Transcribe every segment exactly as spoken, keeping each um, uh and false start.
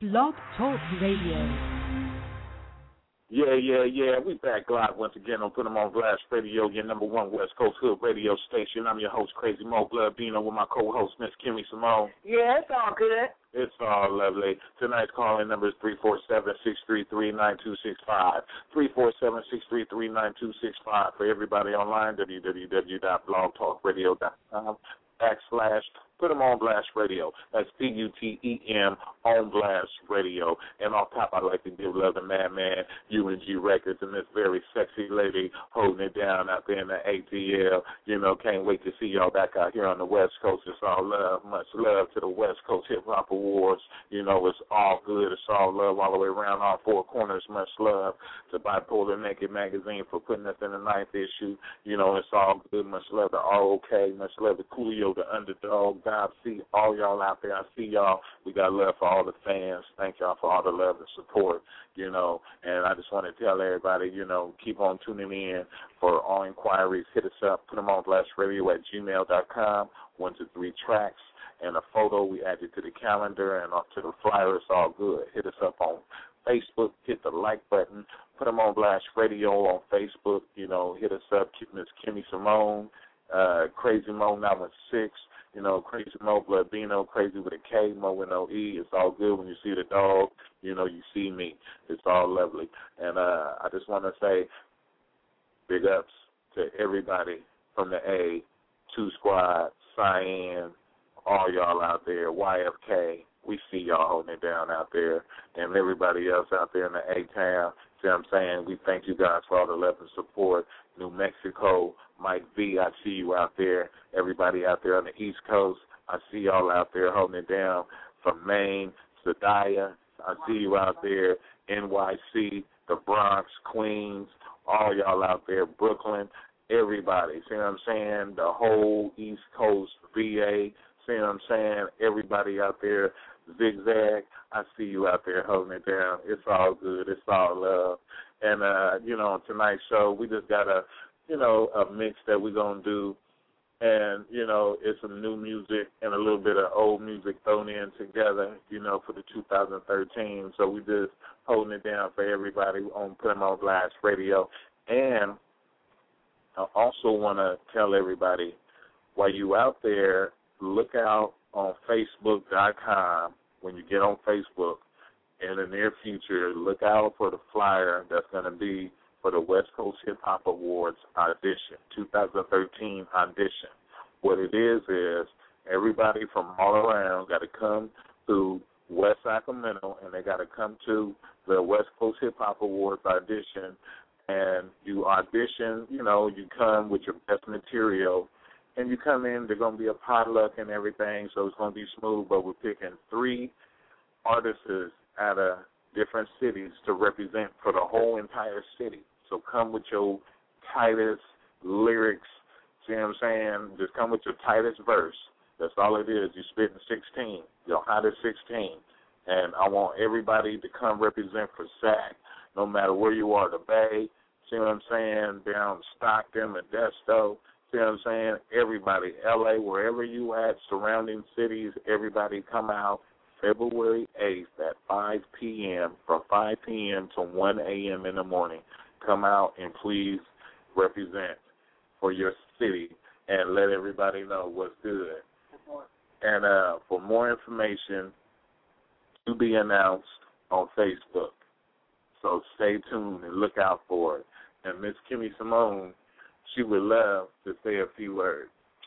Blog Talk Radio. Yeah, yeah, yeah. We back live once again on Put 'em on Blast Radio, your number one West Coast Hood radio station. I'm your host, Crazy Mo Blood Bino, with my co-host, Miss Kimmy Simone. Yeah, it's all good. It's all lovely. Tonight's calling number is three four seven, six three three, nine two six five. three four seven, six three three, nine two six five. For everybody online, w w w dot blog talk radio dot com backslash Put 'em on Blast Radio. That's P U T E M on Blast Radio. And on top, I'd like to give love to Madman, U N G Records, and this very sexy lady holding it down out there in the A T L. You know, can't wait to see y'all back out here on the West Coast. It's all love. Much love to the West Coast Hip Hop Awards. You know, it's all good. It's all love all the way around all four corners. Much love to Bipolar Naked Magazine for putting us in the ninth issue. You know, it's all good. Much love to R O K. Much love to Coolio, the Underdog. I see all y'all out there. I see y'all. We got love for all the fans. Thank y'all for all the love and support, you know. And I just want to tell everybody, you know, keep on tuning in for all inquiries. Hit us up. Put them on Blast Radio at gmail dot com. One to three tracks and a photo. We add it to the calendar and up to the flyer. It's all good. Hit us up on Facebook. Hit the like button. Put them on Blast Radio on Facebook. You know, hit us up. Miss Kimmy Simone, uh, Crazy Mo nine one six. You know, Crazy Mo Blood Bino, Crazy with a K, Mo with no E. It's all good when you see the dog. You know, you see me. It's all lovely. And uh, I just want to say big ups to everybody from the A, Two Squad, Cyan, all y'all out there, Y F K. We see y'all holding it down out there. And everybody else out there in the A-Town. See what I'm saying? We thank you guys for all the love and support. New Mexico, Mike V, I see you out there. Everybody out there on the East Coast, I see y'all out there holding it down. From Maine, Sadaya, I see you out there. N Y C, the Bronx, Queens, all y'all out there. Brooklyn, everybody. See what I'm saying? The whole East Coast, V A, see what I'm saying? Everybody out there. Zigzag, I see you out there holding it down. It's all good. It's all love. And, uh, you know, on tonight's show, we just got a, you know, a mix that we're going to do. And, you know, it's some new music and a little bit of old music thrown in together, you know, for the two thousand thirteen. So we just holding it down for everybody on Put 'em on Blast Radio. And I also want to tell everybody, while you out there, look out on Facebook dot com. When you get on Facebook in the near future, look out for the flyer that's going to be for the West Coast Hip Hop Awards audition, two thousand thirteen audition. What it is is everybody from all around got to come to West Sacramento, and they got to come to the West Coast Hip Hop Awards audition, and you audition, you know, you come with your best material, and you come in, there's going to be a potluck and everything, so it's going to be smooth, but we're picking three artists out of different cities to represent for the whole entire city. So come with your tightest lyrics, see what I'm saying? Just come with your tightest verse. That's all it is. You're spitting sixteen, your hottest sixteen. And I want everybody to come represent for S A C, no matter where you are, the Bay, see what I'm saying, down Stockton, Modesto, see what I'm saying? Everybody, L A, wherever you at, surrounding cities, everybody come out February eighth at five p.m., from five p.m. to one a.m. in the morning. Come out and please represent for your city and let everybody know what's good. And uh, for more information, to be announced on Facebook. So stay tuned and look out for it. And Miss Kimmy Simone, she would love to say a few words.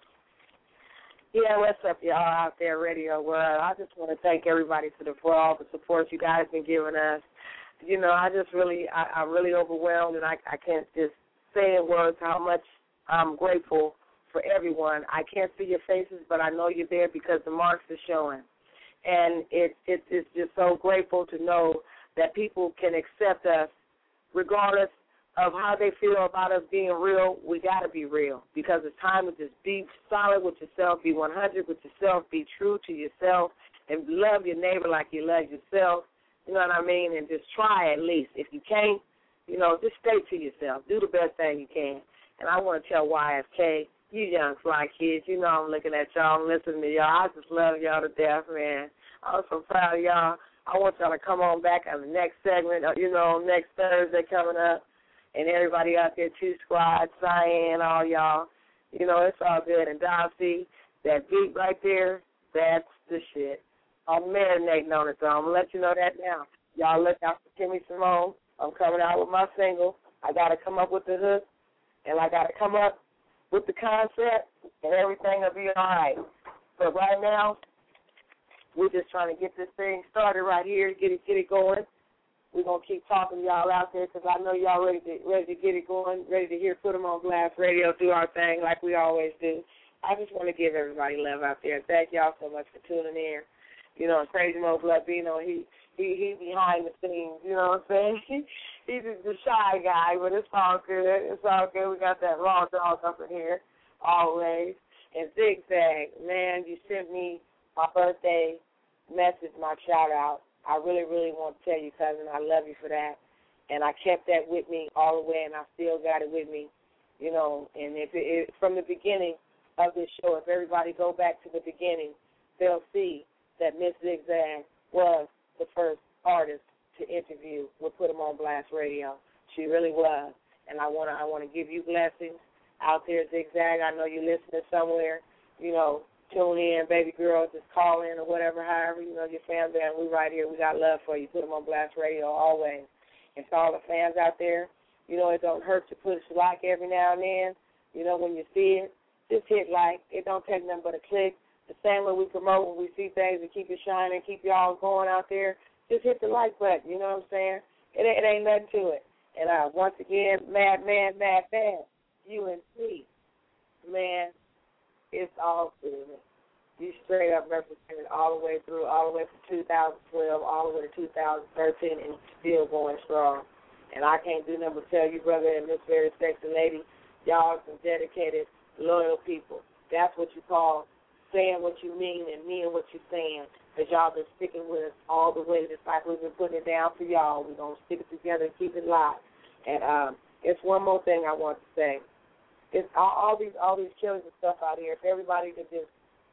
Yeah, what's up, y'all out there, radio world? I just want to thank everybody for the for all the support you guys been giving us. You know, I just really, I, I'm really overwhelmed, and I, I can't just say in words how much I'm grateful for everyone. I can't see your faces, but I know you're there because the marks are showing. And it, it, it's just so grateful to know that people can accept us regardless of how they feel about us being real. We got to be real because it's time to just be solid with yourself, be one hundred with yourself, be true to yourself, and love your neighbor like you love yourself. You know what I mean? And just try at least. If you can't, you know, just stay to yourself. Do the best thing you can. And I want to tell Y F K, you young fly kids, you know I'm looking at y'all, I'm listening to y'all. I just love y'all to death, man. I'm so proud of y'all. I want y'all to come on back on the next segment, you know, next Thursday coming up. And everybody out there, Two Squad, Cyan, all y'all. You know, it's all good. And Darcy, that beat right there, that's the shit. I'm marinating on it, so I'm going to let you know that now. Y'all look out for Kimmy Simone. I'm coming out with my single. I got to come up with the hook, and I got to come up with the concept, and everything will be all right. But right now, we're just trying to get this thing started right here, get it, get it going. We're going to keep talking to y'all out there because I know y'all ready to, ready to get it going, ready to hear Put 'em on Blast Radio, do our thing like we always do. I just want to give everybody love out there. Thank y'all so much for tuning in. You know, Crazy Mo Bloodino, he he he behind the scenes. You know what I'm saying? He, he's the shy guy, but it's all good. It's all good. We got that raw dog up in here always. And Zigzag, man, you sent me my birthday message, my shout out. I really, really want to tell you, cousin, I love you for that. And I kept that with me all the way, and I still got it with me. You know, and if it, it, from the beginning of this show, if everybody go back to the beginning, they'll see that Miss Zigzag was the first artist to interview with Put 'em on Blast Radio. She really was. And I want to I want to give you blessings out there, Zigzag. I know you're listening somewhere. You know, tune in, baby girl, just call in or whatever, however, you know, your family, and we right here. We got love for you. Put 'em on Blast Radio always. And for all the fans out there, you know, it don't hurt to push like every now and then. You know, when you see it, just hit like. It don't take nothing but a click. The same way we promote when we see things and keep it shining, keep y'all going out there, just hit the like button, you know what I'm saying? It, it ain't nothing to it. And uh, once again, Mad Man, Mad Man, U N C, man, it's all good. You straight up represented all the way through, all the way from two thousand twelve, all the way to two thousand thirteen, and still going strong. And I can't do nothing but tell you, brother, and this very sexy lady, y'all are some dedicated, loyal people. That's what you call saying what you mean and meaning what you're saying, because y'all been sticking with us all the way, just like we've been putting it down for y'all. We're going to stick it together and keep it live. And um, it's one more thing I want to say. It's all, all these all these killings and stuff out here, if everybody could just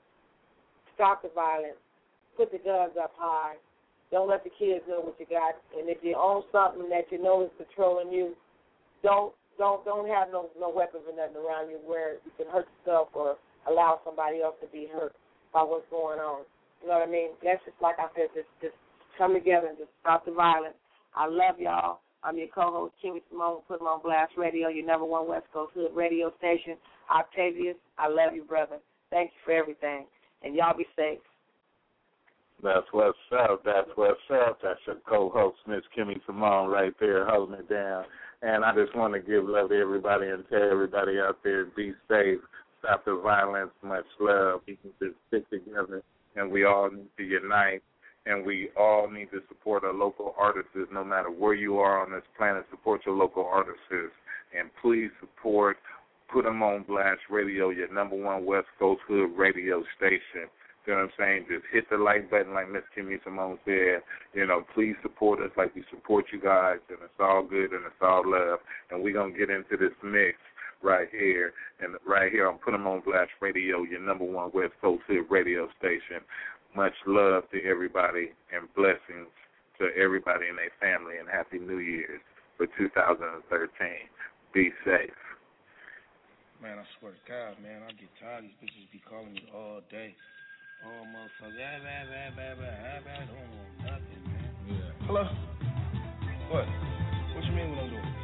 stop the violence, put the guns up high, don't let the kids know what you got, and if you own something that you know is patrolling you, don't don't don't have no, no weapons or nothing around you where you can hurt yourself or allow somebody else to be hurt by what's going on. You know what I mean? That's just like I said, just, just come together and just stop the violence. I love y'all. I'm your co-host, Kimmy Simone, Put 'em on Blast Radio, your number one West Coast Hood radio station. Octavius, I love you, brother. Thank you for everything. And y'all be safe. That's what's up. That's what's up. That's your co-host, Miss Kimmy Simone, right there holding it down. And I just want to give love to everybody and tell everybody out there, be safe. Stop the violence, much love. We can just stick together, and we all need to unite, and we all need to support our local artists, no matter where you are on this planet. Support your local artists, and please support Put 'em on Blast Radio, your number one West Coast Hood radio station. You know what I'm saying? Just hit the like button like Miss Kimmy Simone said. You know, please support us like we support you guys, and it's all good and it's all love. And we're going to get into this mix right here, and right here on Put 'em on Blast Radio, your number one West Coast Hood radio station. Much love to everybody and blessings to everybody and their family, and Happy New Year's for two thousand thirteen. Be safe. Man, I swear to God, man, I get tired. These bitches be calling me all day. Oh, motherfucker, blah, blah, blah, blah, blah, blah, don't want nothing, man. Yeah. Hello? What? What you mean what I'm doing?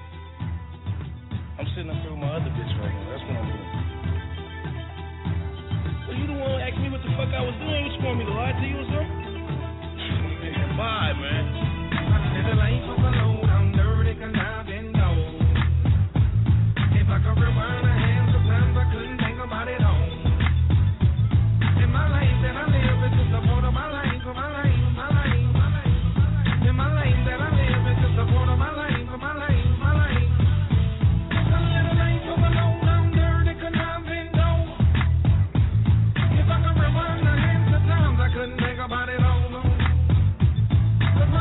I'm sitting up here with my other bitch right now. That's what I'm doing. Well, you the one who asked me what the fuck I was doing. What, you want me to lie to you or something? Bye, man. The life of a load, I'm dirty, conniving, no. If I could rewind a hand, sometimes I couldn't think about it all. In my life that I live, it's just a part of my life, of my life, my life, my life. In my life that I live, it's just a part of my life, of my life, my life. Couldn't think about it all, no.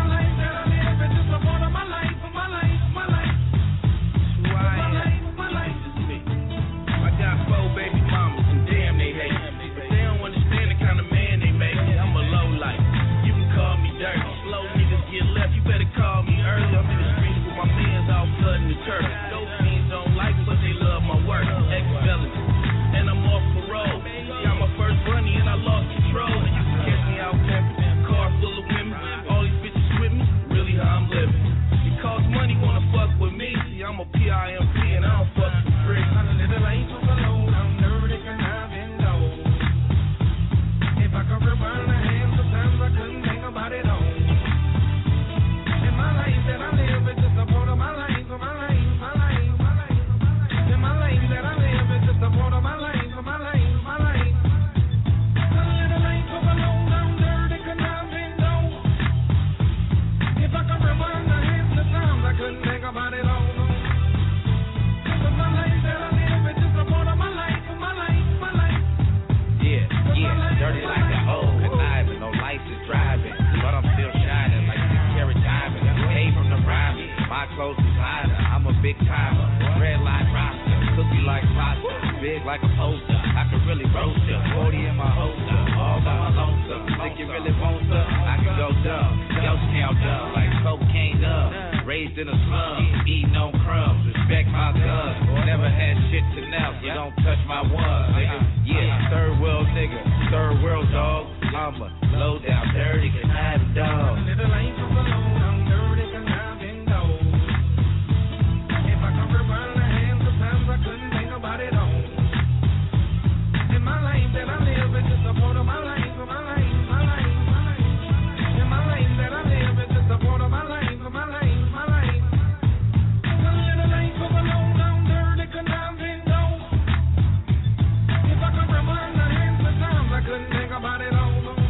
close designer. I'm a big timer, red light roster, cookie like pasta, big like a poster. I can really roast ya, forty in my holster, all by my lonesome. Think you really want some? I can go dumb, ghost count dumb, like cocaine up. Raised in a slum, eating on crumbs, respect my guns. Never had shit to now, so don't touch my ones, nigga. Yeah, third world nigga, third world dog. I'm a low down, dirty, conniving dog. Little ain't so low down, dirty, conniving dog. If I come around the hands, sometimes I couldn't think about it all. In my life that I live, it's just a part of my life, my life, my life, my life. In my life that I live, it's just a part of my life, my life, my life. A little ain't so low down, dirty, conniving dog. If I come around the hands, sometimes I couldn't think about it all.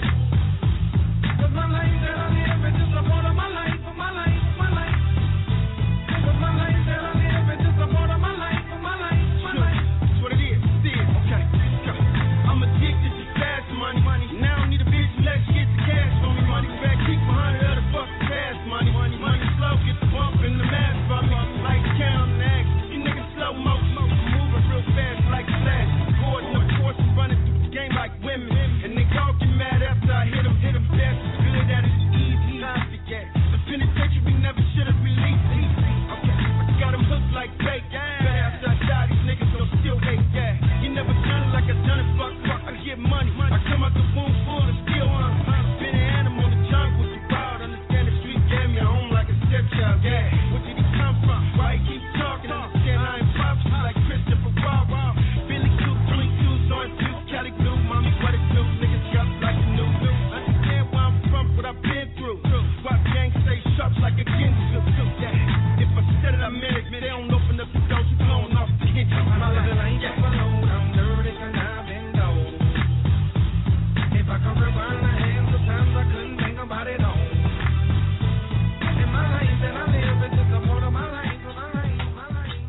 My life that I live is just a part of my life, my life, my life. Cause my life that I live is just a part of my life, my life, my life. That's what it is, it is, okay, okay. I'm addicted to fast money, money. Now I need a bitch who lets you get the cash for me, money. Back keep a hundred of the fucking fast money, money, money slow, get the bump in the mask for me. Like counting acts, you niggas slow motion, moving real fast like flash. Gordon, of course, running through the game like women, and they all get mad after I hit them, hit them fast. That is easy, not to get. The penitentiary we never should have released. Okay, I got them hooked like bait. But after I die, these niggas gon' still hate. Yeah, you never done it like I done it. Fuck, fuck, I get money. I come out the womb full of steel. Been an animal in the jungle, you wild. Understand the street gave me a home like a stepchild. Yeah, where did he come from? Why he keep talking? Understand I ain't pop shit like Christopher Wild. Billy two, twenty-twos on two, Cali blue. Mommy, what it do? Niggas got like a new new. What I've been through. Why gang stay sharp like a Ginsu? Yeah. If I said it, I meant it. They don't open up the doors, you blowing off the hinges. My little ain't just alone. I'm dirty, conniving dog. If I come around the hands, sometimes I couldn't think about it all. In my life that I live, it's just a part of my life, my life, my life,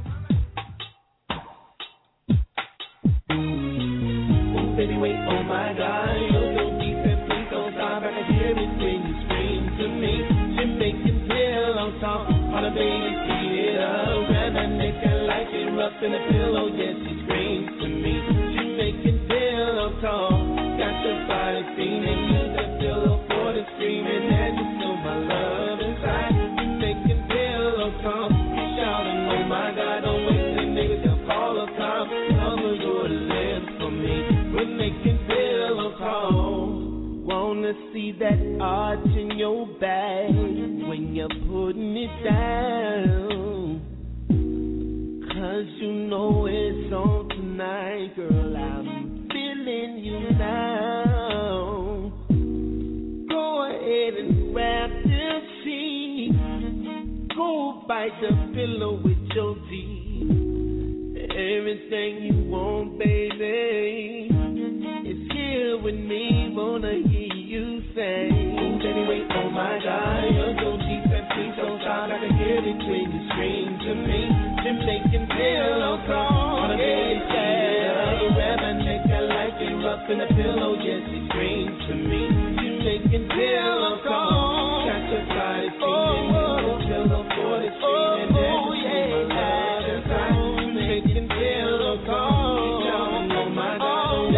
my life. Oh, baby, wait, oh my God, you're so deep and please don't stop. I can hear it when you scream to me. Jamaican pillow talk, all the baby feed it up. Grab my neck, I like it rough in the pillow, yes, she screams to me. Jamaican pillow talk, got your body steaming. Use the pillow for the screaming, and you feel my love inside. Jamaican pillow talk, you shouting, oh my God, don't wait till niggas can call a cop. Cover your lips for me, we're making pillow talk. Wanna see that arch in your back when you're putting it down. Cause you know it's on tonight, girl, I'm feeling you now. Go ahead and grab the sheet. Go bite the pillow with your teeth. Everything you want, baby, is here with me, wanna hear you say. Oh, baby, wait, oh my God, you're so deep and please don't stop. I can hear it when you scream to me. Jamaican pillow talk, on a baby style. Grab my neck, I like it rough in the pillow, yes, it screams to me. Jamaican pillow talk, got your body feeling, oh, pillow for the screaming, oh, yeah, love inside. Jamaican pillow talk, oh my God,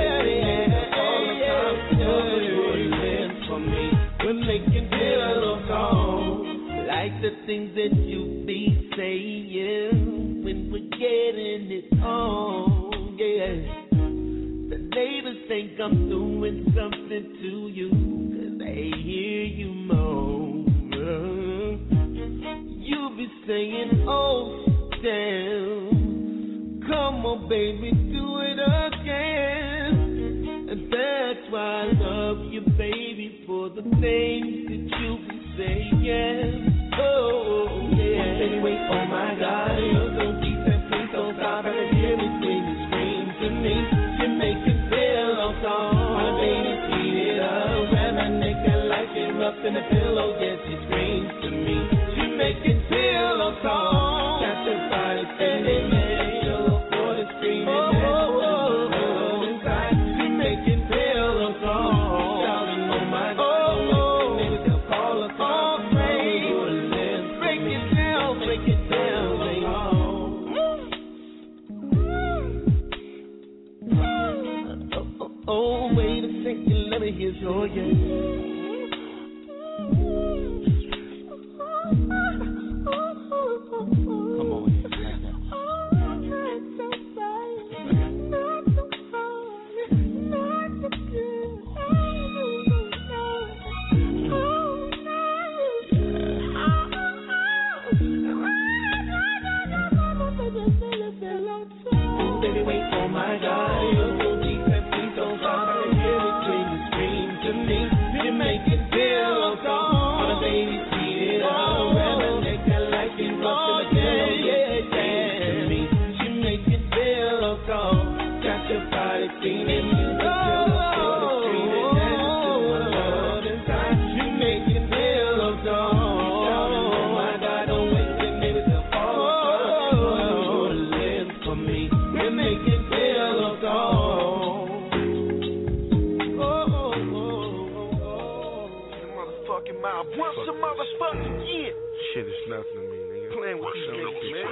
making pillow talk, like the things that you be saying when we're getting it on, yeah. The neighbors think I'm doing something to you, cause they hear you moan. You be saying, oh, damn, come on baby, do it again. And that's why I love you, baby, for the things that you can say, yeah. Oh, yeah. Baby, wait, oh my God, you're so deep and please don't stop. I can hear it when you scream to me. You make it pillow song. My baby, feed it up. Grab my neck, I like it rough in the pillow, yes, she screams to me. You make it pillow song. Got your body feeling, yeah. Pillow for the screaming, oh, oh, oh, oh. Making pillow talk, shouting, oh my God, oh, oh, job once a motherfucking year. Shit is nothing to me, nigga. Playing with these niggas, man.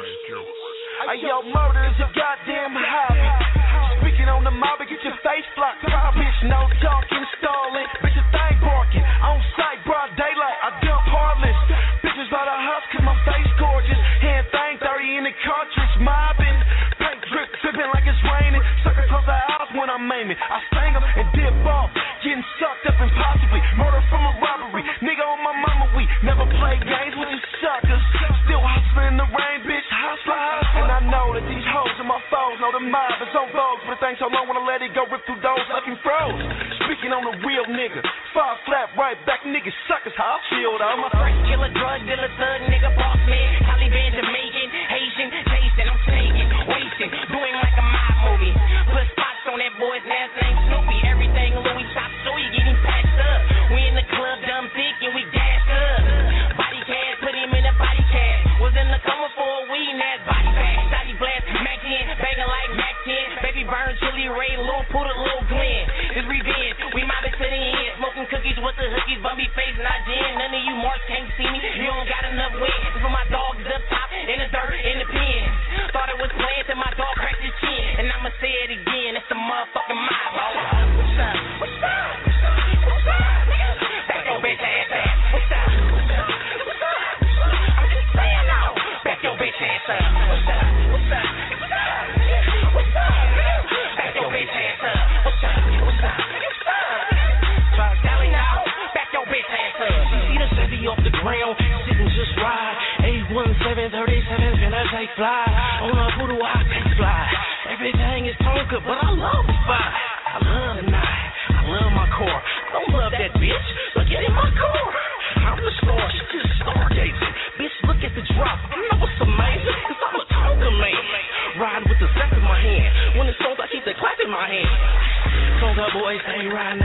I Hey, yo, murder is a goddamn hobby. Speaking on the mob, get your face blocked. Bitch, no talking, stalling. Bitch, a thing barking. On sight, broad daylight, I dump heartless. Bitches by the husk, cause my face gorgeous. Hand thing, thirty in the cartridge, mobbing. Paint drip, dripping like it's raining. Sucker close their eyes when I'm aiming. I sting them and dip off. Getting sucked up impossibly. Murder from a robbery. Nigga on my mama, we never play games with these suckers. Still hustling in the rain, bitch, hustler, hustler. And I know that these hoes are my foes. Know the mob is on vogue. But the thing so long, wanna let it go, rip through those fucking froze. Speaking on the real nigga. Five flat, right back, niggas suckers, how I feel though. I'm a first killer, drug dealer, thug nigga, boss man. Taliban, Jamaican, Haitian, tasting, I'm snaking, wasting, doing like a mob movie. Put spots on that boy's last name, Snoopy. Everything Louis shop, so you getting patched up. We in the club, dumb thick, and we gassed up. Body cast, put him in a body cast. Was in the coma for a weed, and that's body bag. Shotty blast, Mac ten, banging like Mac ten. Baby burn, chili ray, Lil Poodle, Lil Glenn. It's revenge, we mob it to the end. Smoking cookies with the hookies, bumpy face, not gin. None of you marks can't see me, you don't got enough weight. It's for my dogs up top, in the dirt, in the pen. Thought it was playing till my dog cracked his chin. And I'ma say it again, it's the motherfucking mob. What's up? What's up? What's up? Back your bitch ass up. What's up? What's up? What's up? I'm just saying now. Back your bitch ass up. What's up? What's up? What's up? What's up? Back your bitch ass up. What's up? What's up? What's up? Try to tell me now. Back your bitch ass up. See the Chevy off the ground, sitting just right. eight one seven, thirty-seven, finna take fly. On a voodoo, I take fly. Everything is Tonka, but I love the spot. I love the night. I love my core. I don't love that bitch, but get in my core. I'm the star, she just stargazing. Bitch, look at the drop. I know it's amazing, cause I'm a Tonka man. Riding with the sack in my hand. When it's songs, I keep the clap in my hand. Tonka boys, they riding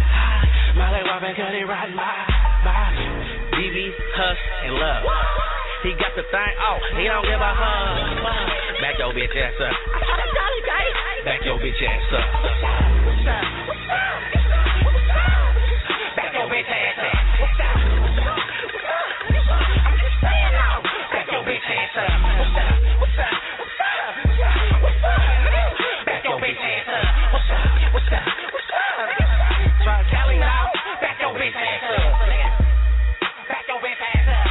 high. Molly Robin, cause they riding by. by. B B, Hush, and Love. He got the thing, oh, he don't give a hug. Back your bitch ass up. I got a dolly, guys. Back your bitch ass up. What's up? What's up? What's up? What's up? Back your bitch ass up. What's up? What's up? What's up? I'm just saying now. Back your bitch ass up. What's up? What's up? What's up? What's up? Back your bitch ass up. What's up? What's up? What's up? Try to tell me now. Back your bitch ass up. Back your bitch ass up.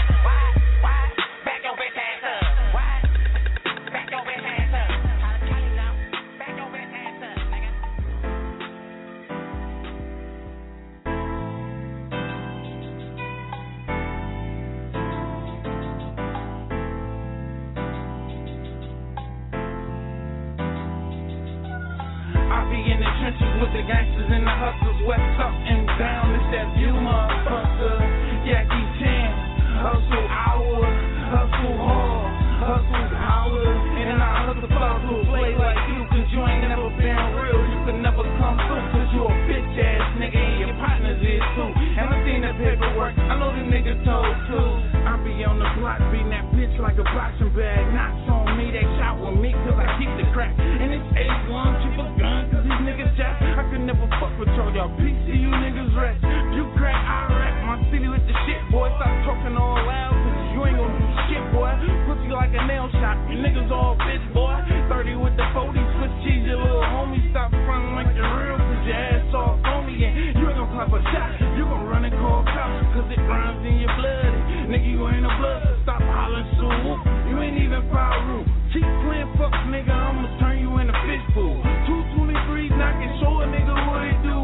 With the gangsters and the hustlers, west up and down, it's that view, motherfucker. Jackie Chan, hustle hour, hustle hard, hustle hour, and I hustle flow to play like you, cause you ain't never been real, you can never come through, cause you a bitch ass nigga and your partners is too. And I seen that paperwork, I know the nigga told too. I be on the block beating that bitch like a boxing bag, knocks on me, they shot with me, cause I keep the crack. And it's A one, keep a gun, cause these niggas jack. I could never fuck with y'all, y'all P C, you niggas rest. You crack, I rap, my city with the shit, boy. Stop talking all loud, cause you ain't gonna do shit, boy. Pussy like a nail shot, you niggas all bitch, boy. thirty with the forty, switch cheese, your little homie. Stop frontin' like you're real, cause your ass all phony. And you ain't gonna clap a shot, you gon' run and call cops, cause it runs in your blood. Nigga, you ain't a blood, stop hollering, so whoop. You ain't even fire root. Keep playing fuck, nigga, I'ma turn you into fish food. two twenty-three knockin', show a nigga what it do.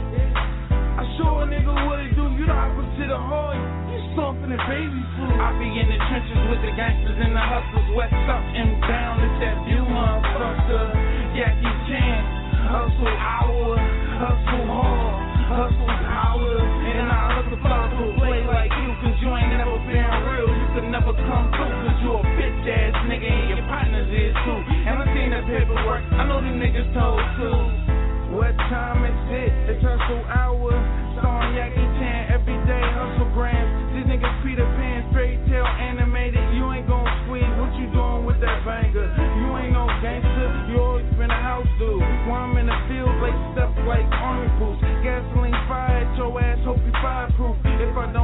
I show a nigga what it do. You the opposite of hard, you stomping the baby food. I be in the trenches with the gangsters and the hustlers, west up and down, it's that view, motherfucker. Jackie Chan, hustle hour, hustle hard, hustle hour, and I hustle flow to play like you, cause you ain't never been real, you could never come through, cause you a bitch ass nigga and your partners is too. And I seen that paperwork, I know the niggas told too. What time is it? It's hustle hour. Starring Jackie Chan every day, hustle grams. These niggas Peter Pan, straight tail animated. You ain't gon' squeeze. What you doing with that banger? You ain't no gangster. You always been a house dude. While I'm in the field, laced up like army boots. Gasoline fire at your ass, hope you fireproof. If I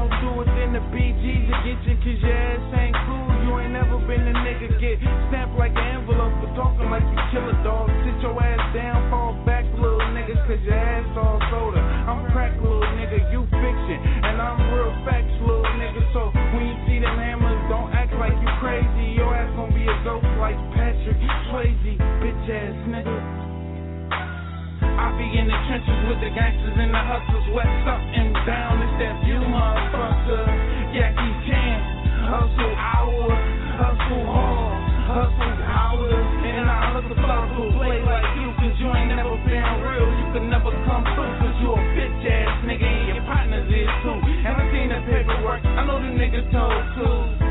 the B Gs to get you cause your ass ain't cool. You ain't never been a nigga get stamped like an envelope for talking like you kill a dog. Sit your ass down, fall back, little nigga, cause your ass all soda. I'm crack, little nigga, you fiction, and I'm real facts, little nigga. So when you see them hammers, don't act like you crazy. Your ass gon' be a ghost like Patrick Swayze, bitch ass nigga. I be in the trenches with the gangsters and the hustlers, west up and down. It's that view, motherfucker. Yankee ten, hustle hour, hustle hard, hustle hour. And I hustle hustle, play like you, cause you ain't never been real. You could never come through, cause you a bitch ass nigga and your partners is too. And I seen the paperwork, I know the niggas told too.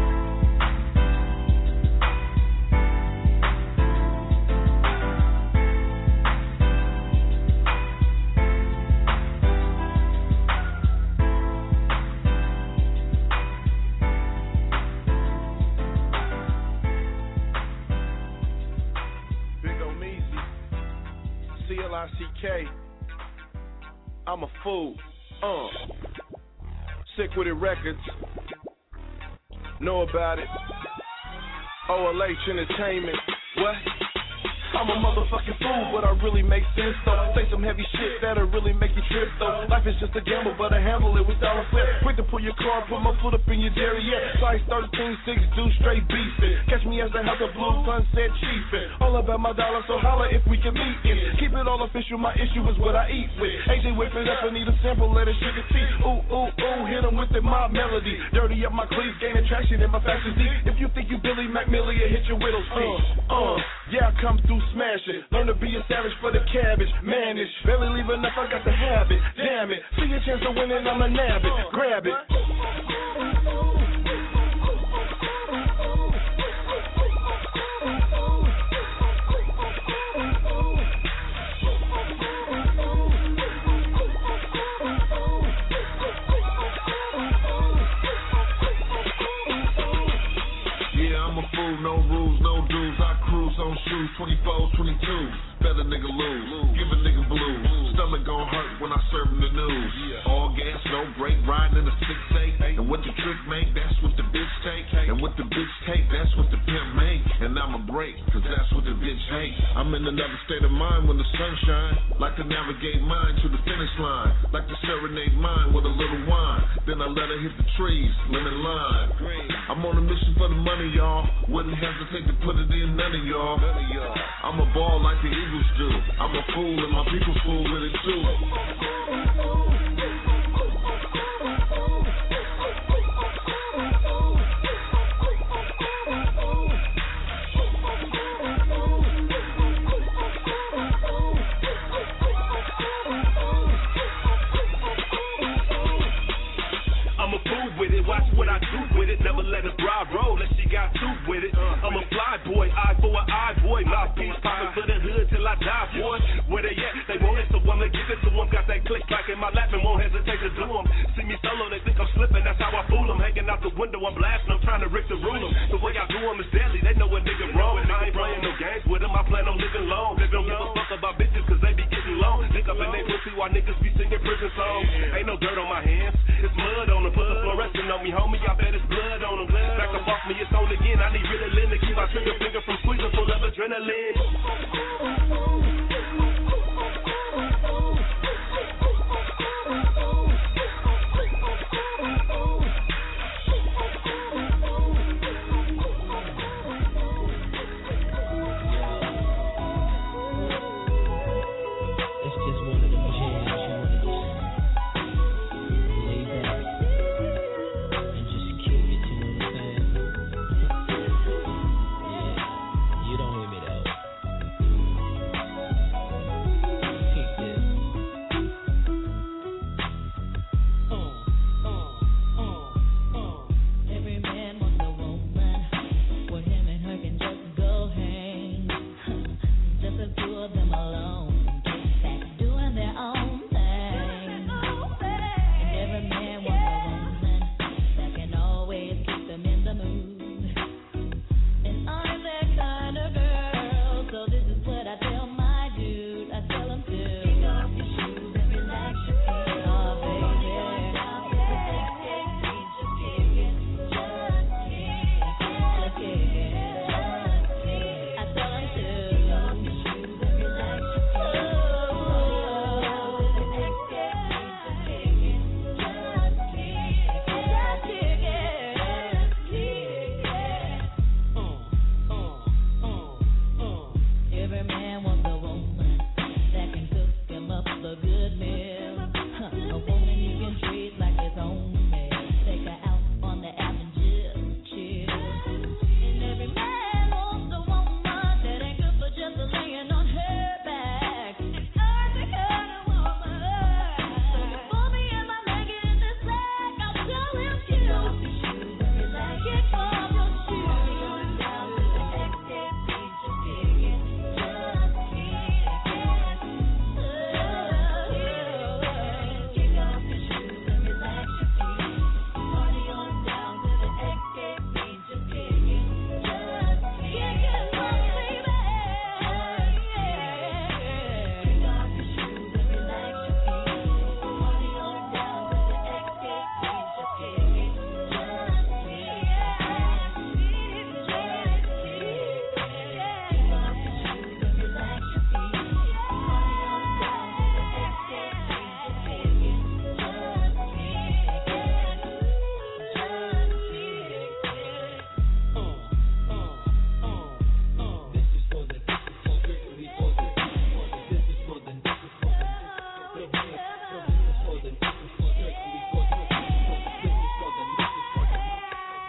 C K, I'm a fool. Uh, Sick with it records. Know about it. O L H Entertainment. What? I'm a motherfucking fool, but I really make sense though. Say some heavy shit that'll really make you trip though. Life is just a gamble, but I handle it with dollar flip. Quick to pull your car, put my foot up in your derriere. Size thirteen, six, do straight beastin'. Catch me as the house of blue, sunset chiefin'. All about my dollar, so holla if we can meet it. Keep it all official, my issue is what I eat with. A J whip it up, I need a sample, let it sugar tea. Ooh, ooh, ooh, hit him with the mob melody. Dirty up my cleats, gaining traction in my fashion deep. If you think you Billy McMillian, hit your widow's feet. Uh, uh, yeah, I come through smashing. Learn to be a savage for the cabbage. Manage, barely leave enough, I got the habit. Damn it, see a chance to win and I'ma nab it. Grab it. No rules, no dues, I cruise on shoes, twenty-fours, twenty-twos, better nigga lose, give a nigga blues, stomach gon' hurt when I serve him the news, all gas, no brake, riding in a six eight, and what the trick make, that's what the bitch take, and what the bitch take, that's what the pimp make, and I'ma break, cause that's what the bitch hate. I'm in another state of mind when the sun shine, like to navigate mine to the finish line, like to serenade mine with a little wine, then I let her hit the trees, lemon lime. I'm on a mission for the money, y'all, wouldn't hesitate to put it in none of y'all. I'm a ball like the Eagles do. I'm a fool and my people fool with it too. I'm a fool with it, watch what I do with it. Never let a bride roll unless she got two with it. I'm a fly boy, eye for an eye boy. Mouthpiece popping for the hood till I die, boy. Where they at? They want it, so I'ma give it to them. Got that click clack in my lap and won't hesitate to do them. See me solo, they think I'm slipping, that's how I fool them. Hanging out the window, I'm blasting, I'm trying to rip the ruler. The way I do them is deadly, they know a nigga wrong. I ain't playing no games with them, I plan on living long. They don't give a fuck about bitches cause they be getting low. Think up in they pussy while niggas be singing prison songs. Ain't no dirt on my hands, it's mud on them. Put the fluorescent on me, homie, I bet it's blood on them. Back up off me, it's on again. I need Ritalin to keep my trigger finger from squeezing full of adrenaline.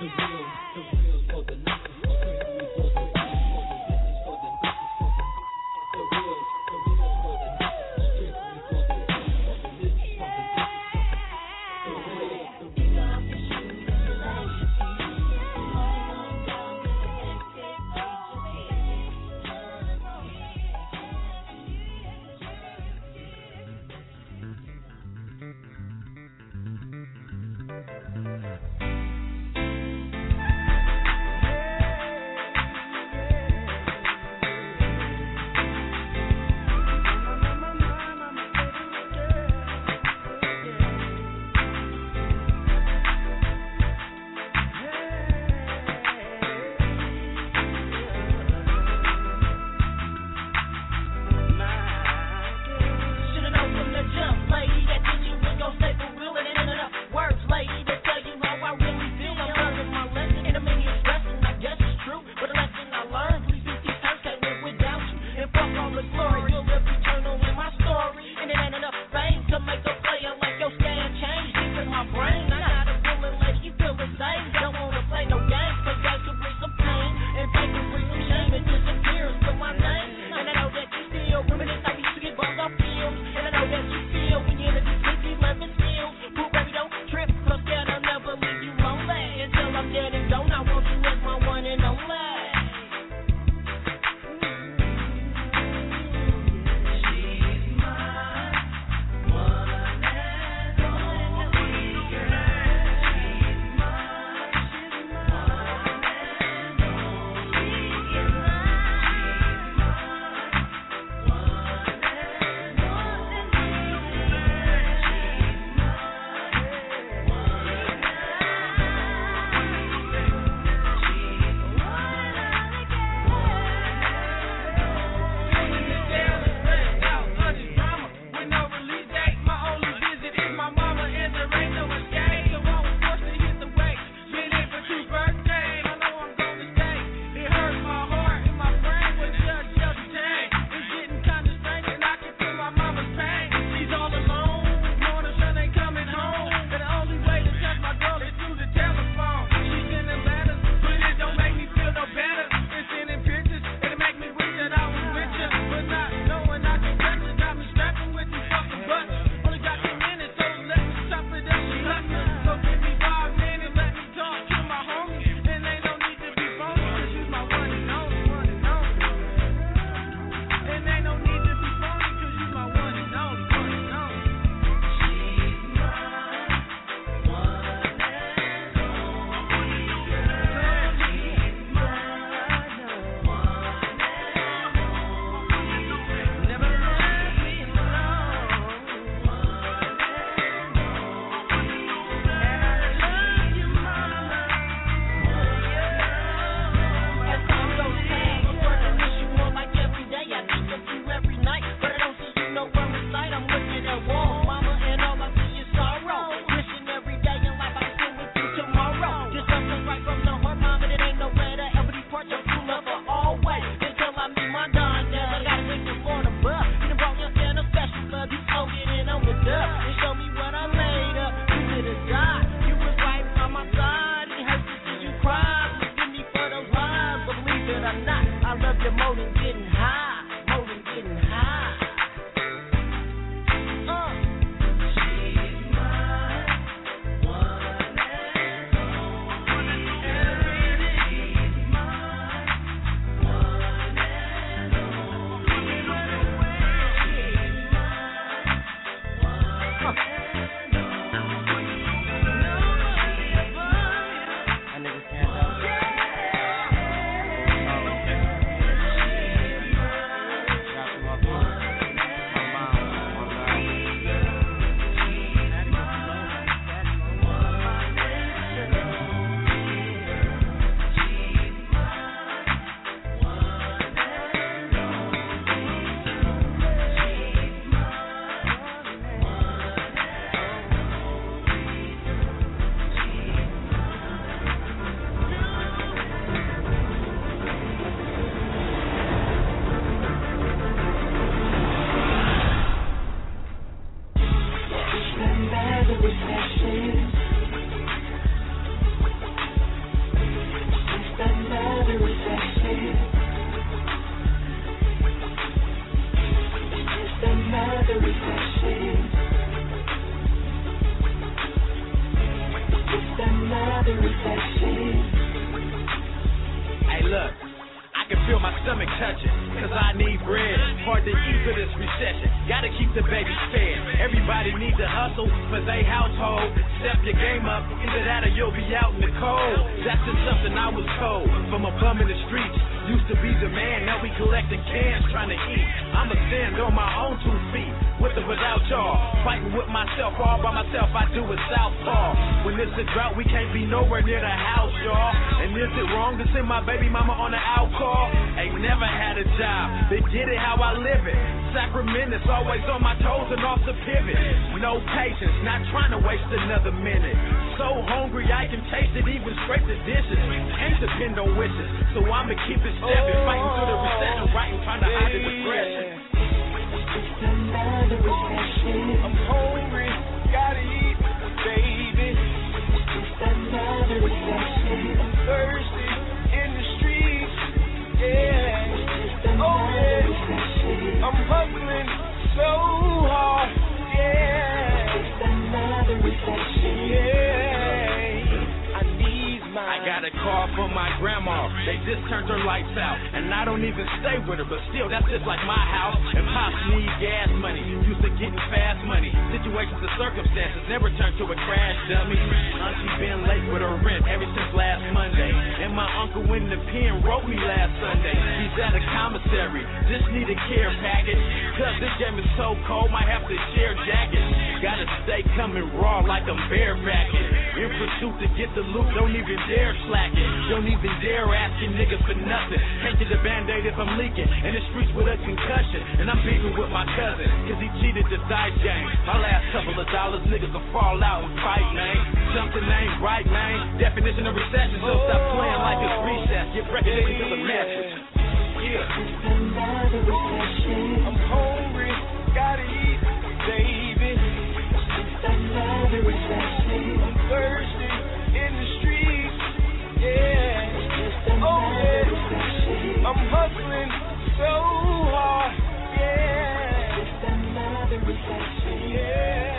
That Hey, look. I can feel my stomach touching, cause I need bread. Hard to eat for this recession, gotta keep the babies fed. Everybody needs to hustle for their household. Step your game up, either that or you'll be out in the cold. That's just something I was told from a bum in the streets. Used to be the man, now we collecting cans trying to eat. I'ma stand on my own two feet, with or without y'all. Fighting with myself, all by myself, I do it southpaw. When it's a drought, we can't be nowhere near the house, y'all. And is it wrong to send my baby mama on an out call? Ain't never had a job, they get it how I live it. Sacramento's always on my toes and off the pivot. No patience, not trying to waste another minute. So hungry I can taste it, even scrape the dishes. Can't depend on wishes, so I'ma keep it stepping. Fighting through the recession, writing, trying to hide the depression. I'm hungry, gotta eat, baby. I'm thirsty in the streets, yeah. Oh yeah, I'm hustling so hard, yeah. Yeah, I need my. I got a call from my grandma. They just turned her lights out, and I don't even stay with her, but still, that's just like my house. And pops need gas money, used to getting fast money. Situations and circumstances never turned to a crash dummy. Auntie been late with her rent ever since last Monday, and my uncle in the pen wrote me last Sunday. He's at a commissary, just need a care package. Cause this game is so cold, might have to share jackets. Gotta stay coming raw like I'm barebacking. In pursuit to get the loot, don't even dare slack it. Don't even dare asking niggas for nothing. Can't get a band-aid if I'm leaking. In the streets with a concussion. And I'm beefing with my cousin, cause he cheated the dice game. My last couple of dollars, niggas will fall out and fight, man. Something ain't right, man. Definition of recession, so stop playing like it's recess. Get recognition to the message. Yeah. I'm hungry, gotta eat, baby. I'm thirsty in the streets, yeah. Oh yeah, I'm hustling so hard, yeah. Yeah.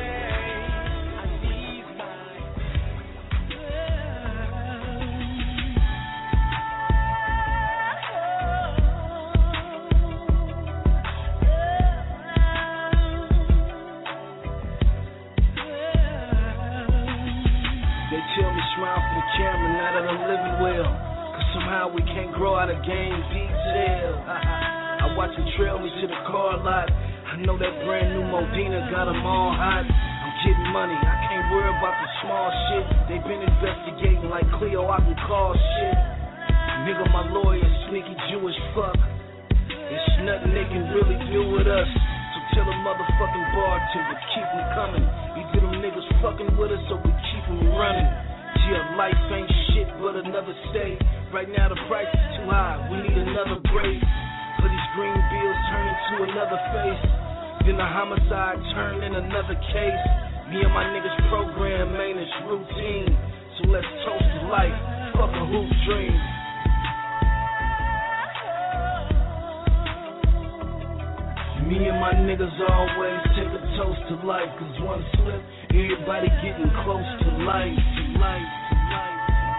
Camera, now that I'm living well, cause somehow we can't grow out of game detail. I watch them trail me to the car lot. I know that brand new Modena got them all hot. I'm getting money, I can't worry about the small shit. They been investigating like Cleo, I can call shit. Nigga, my lawyer, sneaky Jewish fuck. It's nothing they can really do with us. So tell a motherfucking bartender, keep them coming. Either them niggas fucking with us or we keep them running. Yeah, life ain't shit but another state. Right now the price is too high, we need another break. For these green bills turn into another face. Then the homicide turn in another case. Me and my niggas program, man, it's routine. So let's toast to life, fuck a hoop dream. Me and my niggas always take a toast to life. Cause one slip, everybody getting close to life, to life, to life,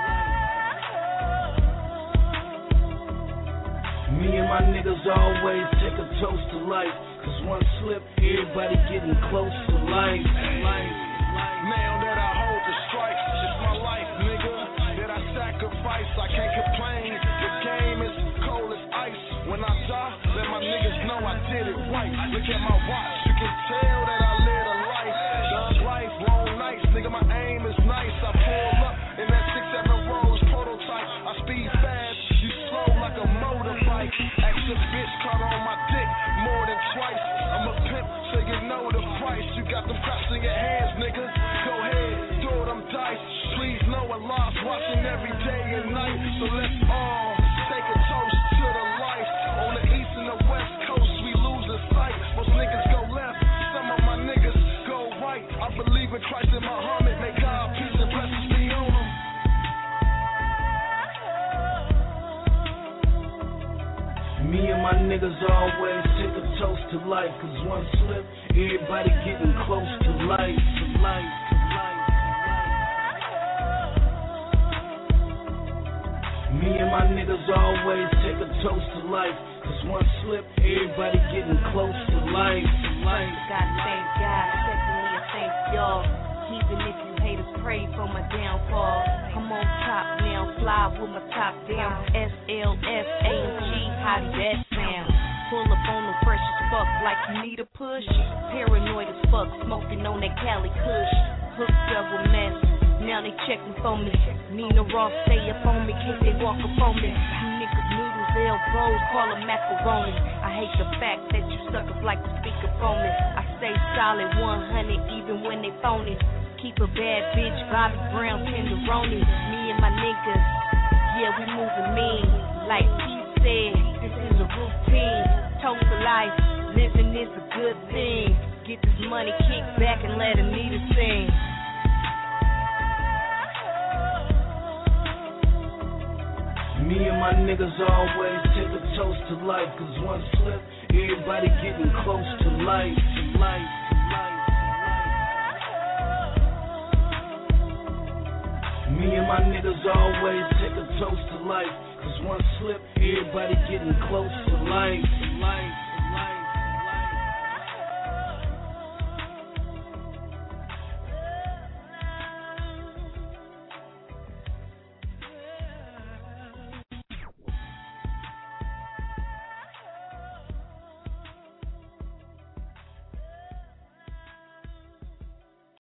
to life. Me and my niggas always take a toast to life. Cause one slip, everybody getting close to life, to life, to life. Now that I hold the strike, it's my life, nigga. That I sacrifice, I can't complain. The game is cold as ice. When I die, let my niggas know I did it right. Look at my watch, you can tell that I live a life. Dug life, long nights, nigga, my aim is nice. I pull up in that six seven Rose prototype. I speed fast, you slow like a motorbike. Extra bitch caught on my dick more than twice. I'm a pimp, so you know the price. You got them craps in your hands, nigga. Go ahead, throw them dice. Please know Allah's watching every day and night. So let's all take a toast to the life. On the east and the west coast, we lose the sight. Most niggas go left, some of my niggas go right. I believe in Christ and Muhammad. May God peace and blessings be on them. Me and my niggas always take a toast to life. Cause one slip, everybody getting close to life, to life, to life, to life. Me and my niggas always take a toast to life. Cause one slip, everybody getting close to life. life. God thank God, secondly I thank y'all. Even if you haters pray for my downfall. I'm on top now, fly with my top down. S L F A M G, how did that sound? Pull up on them fresh as fuck like you need a push. Paranoid as fuck, smoking on that Cali Kush. Hooked up with mess, now they checking for me. Nina Ross stay up on me, case they walk up on me. You niggas noodles, elbows, call them macaroni. I hate the fact that you suckers like to speak up on me. I stay solid one hundred even when they phony. Keep a bad bitch, Bobby Brown, tenderoni. Me and my niggas, yeah, we moving mean. Like he said, this is a routine. Toast to life, living is a good thing. Get this money, kick back and let Anita sing. Me and my niggas always take a toast to life. Cause one slip, everybody getting close to life. To life, to life, to life. Me and my niggas always take a toast to life. Cause one slip, everybody getting close to life. To life.